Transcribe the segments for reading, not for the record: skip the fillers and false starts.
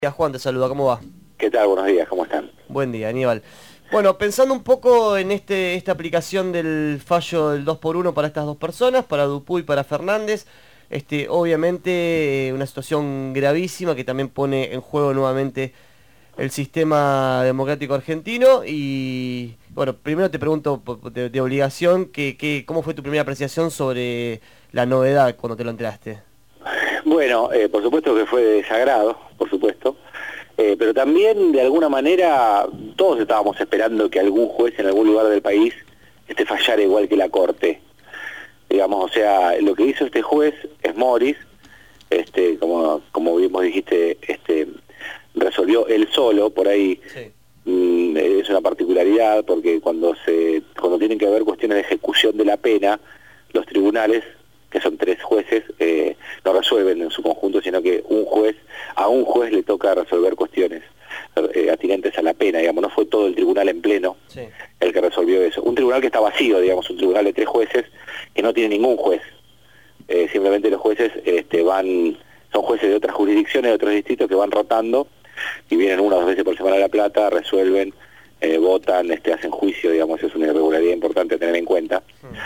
Juan te saluda, ¿cómo va? ¿Qué tal? Buenos días, ¿cómo están? Buen día, Aníbal. Bueno, pensando un poco en esta aplicación del fallo del 2x1 para estas dos personas, para Dupuy y para Fernández, obviamente una situación gravísima que también pone en juego nuevamente el sistema democrático argentino y, bueno, primero te pregunto de obligación, ¿cómo fue tu primera apreciación sobre la novedad cuando te lo enteraste? Bueno, por supuesto que fue de desagrado, por supuesto, pero también de alguna manera todos estábamos esperando que algún juez en algún lugar del país fallara igual que la Corte. Digamos, o sea, lo que hizo este juez es Morris, como bien vos dijiste, resolvió él solo, por ahí. Sí. Es una particularidad porque cuando tienen que haber cuestiones de ejecución de la pena, los tribunales, que son 3 jueces, no resuelven en su conjunto, sino que a un juez le toca resolver cuestiones atinentes a la pena, digamos, no fue todo el tribunal en pleno sí. el que resolvió eso. Un tribunal que está vacío, digamos, un tribunal de 3 jueces que no tiene ningún juez. Simplemente los jueces son jueces de otras jurisdicciones, de otros distritos que van rotando y vienen 1 o 2 veces por semana a La Plata, resuelven, votan, hacen juicio, digamos, es una irregularidad importante a tener en cuenta.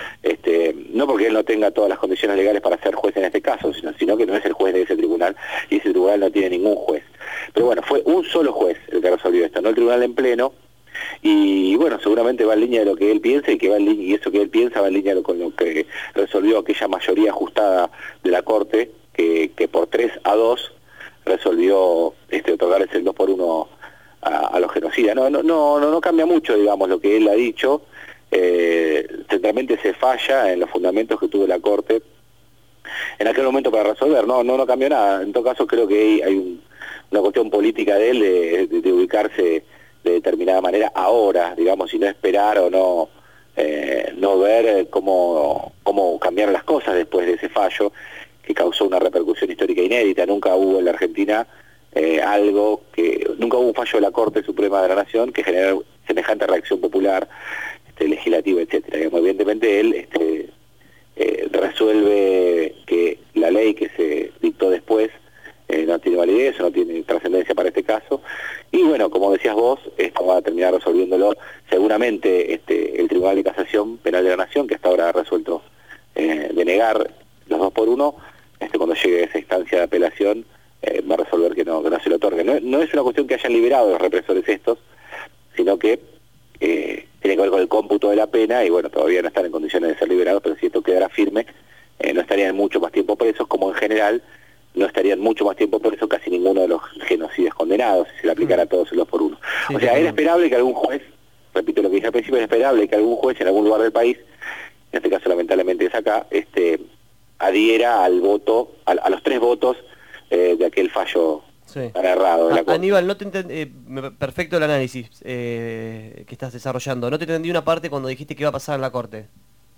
No porque él no tenga todas las condiciones legales para ser juez en este caso, sino que no es el juez de ese tribunal y ese tribunal no tiene ningún juez. Pero bueno, fue un solo juez el que resolvió esto, no el tribunal en pleno, y bueno, seguramente va en línea de lo que él piensa y eso que él piensa va en línea con lo que resolvió aquella mayoría ajustada de la Corte, que por 3-2 resolvió otorgarles el 2x1 a los genocidas. No cambia mucho, digamos, lo que él ha dicho. Centralmente se falla en los fundamentos que tuvo la Corte en aquel momento para resolver. No cambió nada. En todo caso creo que hay una cuestión política de él de ubicarse de determinada manera ahora, digamos, y no esperar o no ver cómo cambiar las cosas después de ese fallo que causó una repercusión histórica inédita. Nunca hubo en la Argentina nunca hubo un fallo de la Corte Suprema de la Nación que generara semejante reacción popular, legislativa, etcétera. Digamos, evidentemente él resuelve que la ley que se dictó después no tiene validez o no tiene trascendencia para este caso, y bueno, como decías vos, esto va a terminar resolviéndolo seguramente el Tribunal de Casación Penal de la Nación, que hasta ahora ha resuelto denegar los 2x1, cuando llegue a esa instancia de apelación va a resolver que no se lo otorgue. No es una cuestión que hayan liberado los represores estos, sino que tiene que ver con el cómputo de la pena, y bueno, todavía no están en condiciones de ser liberados, pero si esto quedara firme, no estarían mucho más tiempo presos, como en general no estarían mucho más tiempo presos casi ninguno de los genocidas condenados, si se le aplicara a todos el 2x1. Sí, o sea, era esperable que algún juez, repito lo que dije al principio, era esperable que algún juez en algún lugar del país, en este caso lamentablemente es acá, adhiera al voto, a los 3 votos de aquel fallo sí. tan errado. Aníbal, no te perfecto el análisis que estás desarrollando. No te entendí una parte cuando dijiste que iba a pasar en la Corte.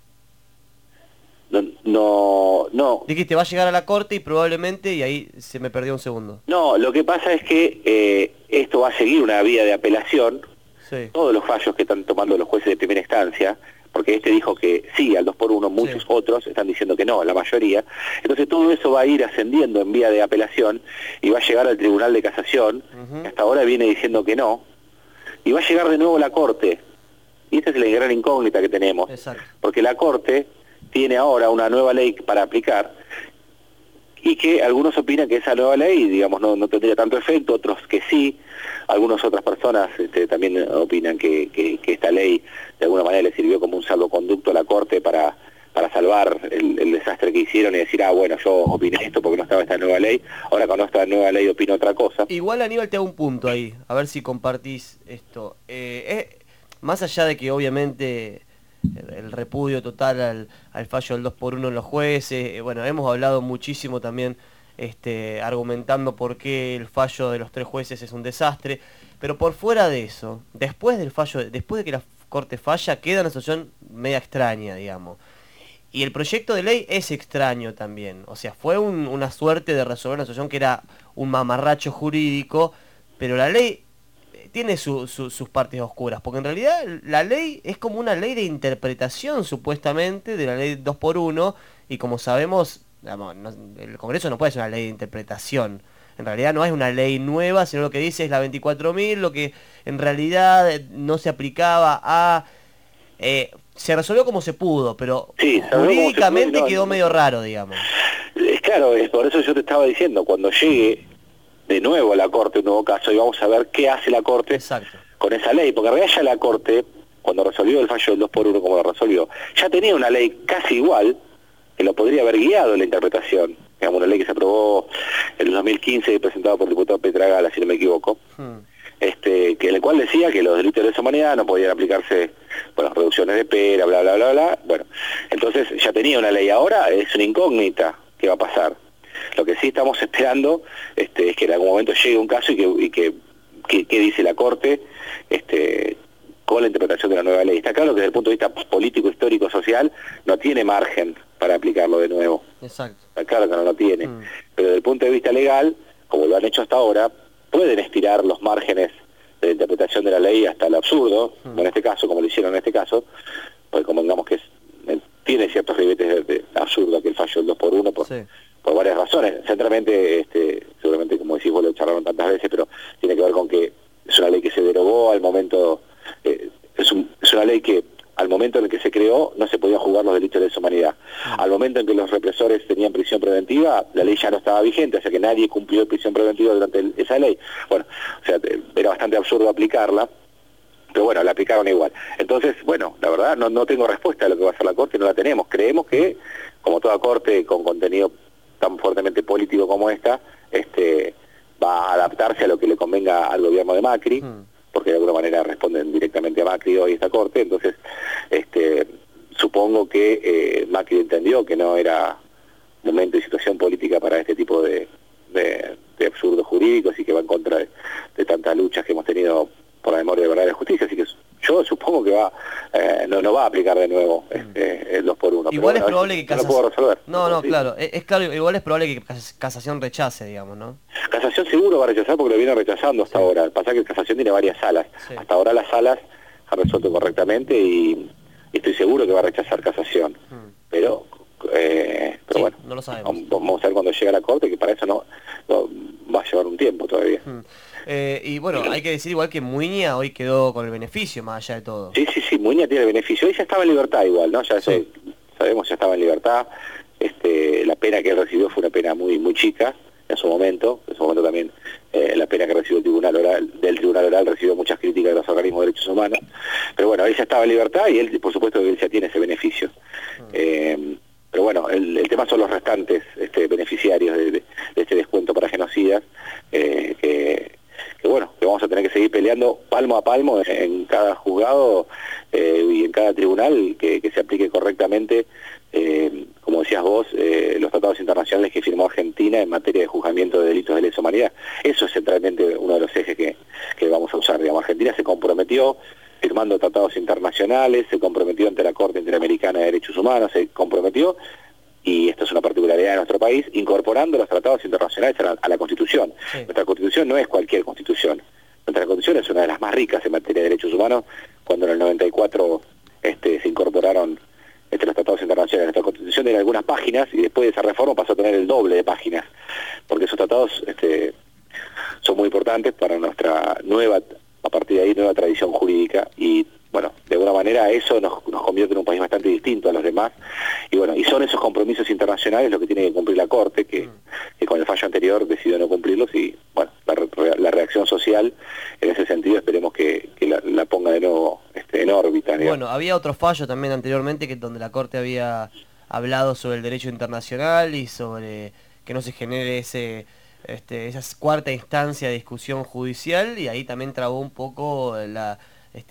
No. Dijiste, va a llegar a la Corte y probablemente, y ahí se me perdió un segundo. No, lo que pasa es que esto va a seguir una vía de apelación. Sí. Todos los fallos que están tomando los jueces de primera instancia, porque dijo que sí al 2x1, muchos sí. otros están diciendo que no, la mayoría. Entonces todo eso va a ir ascendiendo en vía de apelación y va a llegar al Tribunal de Casación, que hasta ahora viene diciendo que no, y va a llegar de nuevo a la Corte. Y esta es la gran incógnita que tenemos. Exacto. Porque la Corte tiene ahora una nueva ley para aplicar y que algunos opinan que esa nueva ley, digamos, no tendría tanto efecto, otros que sí. Algunas otras personas también opinan que esta ley de alguna manera le sirvió como un salvoconducto a la Corte para salvar el desastre que hicieron y decir, bueno, yo opiné esto porque no estaba esta nueva ley, ahora con esta nueva ley opino otra cosa. Igual, Aníbal, te hago un punto ahí, a ver si compartís esto. Más allá de que obviamente el repudio total al fallo del 2x1 en los jueces, bueno, hemos hablado muchísimo también argumentando por qué el fallo de los 3 jueces es un desastre, pero por fuera de eso, después del fallo, después de que la Corte falla, queda una situación media extraña, digamos. Y el proyecto de ley es extraño también, o sea, fue una suerte de resolver una situación que era un mamarracho jurídico, pero la ley tiene sus partes oscuras, porque en realidad la ley es como una ley de interpretación supuestamente de la ley 2x1, y como sabemos, digamos, el Congreso no puede ser una ley de interpretación. en realidad no es una ley nueva, sino lo que dice es la 24.000, lo que en realidad no se aplicaba a... se resolvió como se pudo, pero sí, jurídicamente quedó medio raro, digamos. Es claro, es por eso yo te estaba diciendo, cuando llegue de nuevo a la Corte un nuevo caso, y vamos a ver qué hace la Corte Exacto. con esa ley, porque en realidad ya la Corte, cuando resolvió el fallo del 2x1 como lo resolvió, ya tenía una ley casi igual, que lo podría haber guiado en la interpretación, digamos, una ley que se aprobó en el 2015 y presentada por el diputado Petragala, si no me equivoco, que en el cual decía que los delitos de lesa humanidad no podían aplicarse, bueno, reducciones de pena, bla, bla, bla, bla, bueno, entonces ya tenía una ley, ahora es una incógnita qué va a pasar. Lo que sí estamos esperando es que en algún momento llegue un caso y que dice la Corte con la interpretación de la nueva ley. Está claro que desde el punto de vista político, histórico, social, no tiene margen para aplicarlo de nuevo. Exacto. Está claro que no lo tiene. Pero desde el punto de vista legal, como lo han hecho hasta ahora, pueden estirar los márgenes de la interpretación de la ley hasta el absurdo, en este caso, como lo hicieron en este caso, pues convengamos que tiene ciertos ribetes de absurdo que el fallo del 2x1 por varias razones. Centralmente, seguramente como decís vos lo charlaron tantas veces, pero tiene que ver con que es una ley que se derogó al momento, es una ley que al momento en el que se creó no se podían juzgar los delitos de lesa humanidad. Al momento en que los represores tenían prisión preventiva, la ley ya no estaba vigente, o sea que nadie cumplió prisión preventiva durante esa ley. Bueno, o sea, era bastante absurdo aplicarla, pero bueno, la aplicaron igual. Entonces, bueno, la verdad no tengo respuesta a lo que va a hacer la Corte, no la tenemos. Creemos que, como toda Corte con contenido tan fuertemente político como esta, va a adaptarse a lo que le convenga al gobierno de Macri, porque de alguna manera responden directamente a Macri hoy esta Corte, entonces supongo que Macri entendió que no era momento y situación política para este tipo de absurdos jurídicos y que va en contra de tantas luchas que hemos tenido por la memoria de verdad y la justicia, así que yo supongo que no va a aplicar de nuevo el 2x1. Igual pero es probable que Casación... No lo puedo resolver. No, claro, es claro, igual es probable que Casación rechace, digamos, ¿no? Casación seguro va a rechazar porque lo viene rechazando hasta ahora. Pasa que Casación tiene varias salas. Hasta ahora las salas han resuelto correctamente y estoy seguro que va a rechazar Casación. Pero bueno, no lo sabemos. Vamos a ver cuando llegue a la Corte, que para eso no va a llevar un tiempo todavía. Y bueno, hay que decir igual que Muiña hoy quedó con el beneficio, más allá de todo. Sí, Muiña tiene el beneficio. Hoy ya estaba en libertad igual, ¿no? Ya sabemos, ya estaba en libertad. La pena que él recibió fue una pena muy muy chica en su momento. En su momento también la pena que recibió del Tribunal Oral recibió muchas críticas de los organismos de derechos humanos. Pero bueno, él ya estaba en libertad y él, por supuesto, que él ya tiene ese beneficio. Pero bueno, el tema son los restantes beneficiarios de este descuento para genocidas, que bueno, que vamos a tener que seguir peleando palmo a palmo en cada juzgado y en cada tribunal que se aplique correctamente, como decías vos, los tratados internacionales que firmó Argentina en materia de juzgamiento de delitos de lesa humanidad. Eso es centralmente uno de los ejes que vamos a usar. Digamos, Argentina se comprometió firmando tratados internacionales, se comprometió ante la Corte Interamericana de Derechos Humanos, se comprometió, y esto es una particularidad de nuestro país, incorporando los tratados internacionales a la Constitución. Nuestra Constitución no es cualquier Constitución. Nuestra Constitución es una de las más ricas en materia de derechos humanos, cuando en el 94 se incorporaron los tratados internacionales. Nuestra Constitución tiene algunas páginas y después de esa reforma pasó a tener el doble de páginas, porque esos tratados son muy importantes para nuestra a partir de ahí, nueva tradición jurídica, y bueno, de alguna manera eso nos convierte en un país bastante distinto a los demás, y bueno, y son esos compromisos internacionales los que tiene que cumplir la Corte, que con el fallo anterior decidió no cumplirlos, y bueno, la reacción social en ese sentido esperemos que la ponga de nuevo en órbita, digamos. Bueno, había otro fallo también anteriormente donde la Corte había hablado sobre el derecho internacional y sobre que no se genere esa cuarta instancia de discusión judicial, y ahí también trabó un poco las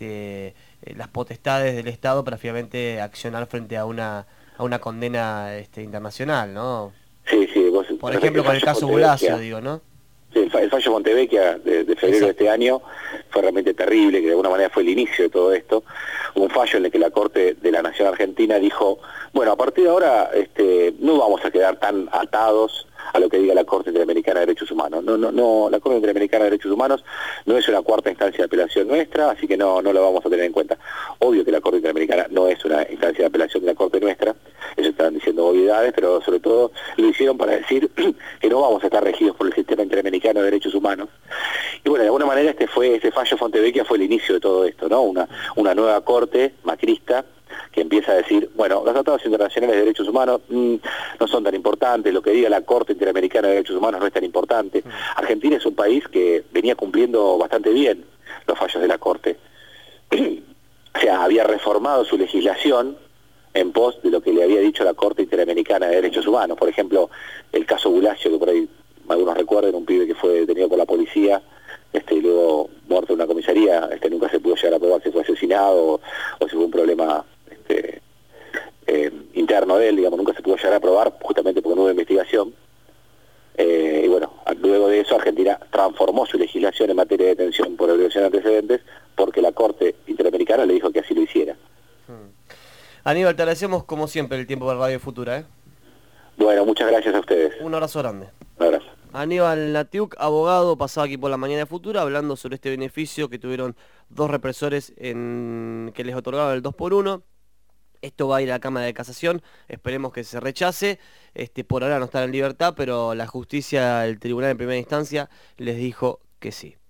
potestades del Estado para finalmente accionar frente a una condena internacional, ¿no? Sí, por ejemplo con el caso Bulacio, digo, ¿no? Sí, el fallo Montevecchia de febrero de este año fue realmente terrible, que de alguna manera fue el inicio de todo esto. Un fallo en el que la Corte de la Nación Argentina dijo, bueno, a partir de ahora no vamos a quedar tan atados a lo que diga la Corte Interamericana de Derechos Humanos. No, la Corte Interamericana de Derechos Humanos no es una cuarta instancia de apelación nuestra, así que no lo vamos a tener en cuenta. Obvio que la Corte Interamericana no es una instancia de apelación de la Corte nuestra, ellos están diciendo obviedades, pero sobre todo lo hicieron para decir que no vamos a estar regidos por el sistema interamericano de derechos humanos. Y bueno, de alguna manera este fallo Fontevecchia fue el inicio de todo esto, ¿no? Una nueva corte macrista que empieza a decir, bueno, los tratados internacionales de derechos humanos no son tan importantes, lo que diga la Corte Interamericana de Derechos Humanos no es tan importante. Argentina es un país que venía cumpliendo bastante bien los fallos de la Corte. O sea, había reformado su legislación en pos de lo que le había dicho la Corte Interamericana de Derechos Humanos. Por ejemplo, el caso Bulacio, que por ahí algunos recuerden, un pibe que fue detenido por la policía, y luego muerto en una comisaría, nunca se pudo llegar a probar si fue asesinado o si fue un problema interno de él, digamos, nunca se pudo llegar a probar, justamente porque no hubo investigación. Y bueno, luego de eso Argentina transformó su legislación en materia de detención por obligación de antecedentes porque la Corte Interamericana le dijo que así lo hiciera. Aníbal, te agradecemos como siempre el tiempo para Radio Futura. Bueno, muchas gracias a ustedes. Un abrazo grande. Un abrazo. Aníbal Natiuk, abogado, pasaba aquí por la mañana de Futura hablando sobre este beneficio que tuvieron dos represores que les otorgaron el 2x1. Esto va a ir a la Cámara de Casación, esperemos que se rechace. Por ahora no están en libertad, pero la justicia, el tribunal en primera instancia, les dijo que sí.